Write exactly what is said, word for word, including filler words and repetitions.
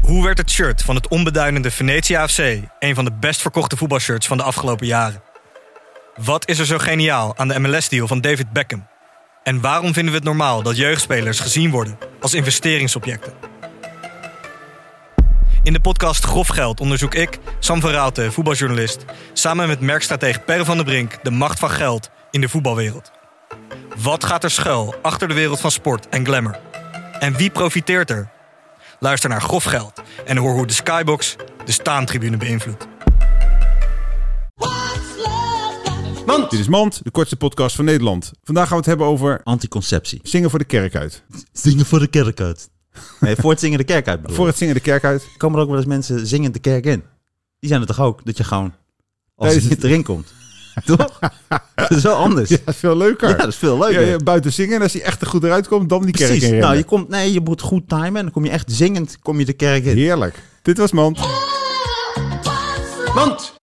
Hoe werd het shirt van het onbeduidende Venetia F C een van de best verkochte voetbalshirts van de afgelopen jaren? Wat is er zo geniaal aan de M L S-deal van David Beckham? En waarom vinden we het normaal dat jeugdspelers gezien worden als investeringsobjecten? In de podcast Grof Geld onderzoek ik, Sam van Raalte, voetbaljournalist, samen met merkstratege Per van der Brink de macht van geld in de voetbalwereld. Wat gaat er schuil achter de wereld van sport en glamour? En wie profiteert er? Luister naar Grof Geld en hoor hoe de Skybox de staantribune beïnvloedt. Mand. Dit is Mand, de kortste podcast van Nederland. Vandaag gaan we het hebben over anticonceptie. Zingen voor de kerk uit. Zingen voor de kerk uit. Nee, voor het zingen de kerk uit bedoel. Voor het zingen de kerk uit. Komen er ook wel eens mensen zingend de kerk in? Die zijn er toch ook? Dat je gewoon als Nee, je het erin komt. Toch? Dat is wel anders. Ja, dat is veel leuker. Ja, dat is veel leuker. Ja, ja, buiten zingen en als hij echt er goed eruit komt, dan die kerk in Precies. rennen. Nou, je komt, nee, je moet goed timen en dan kom je echt zingend kom je de kerk in. Heerlijk. Dit was Mand. Mand.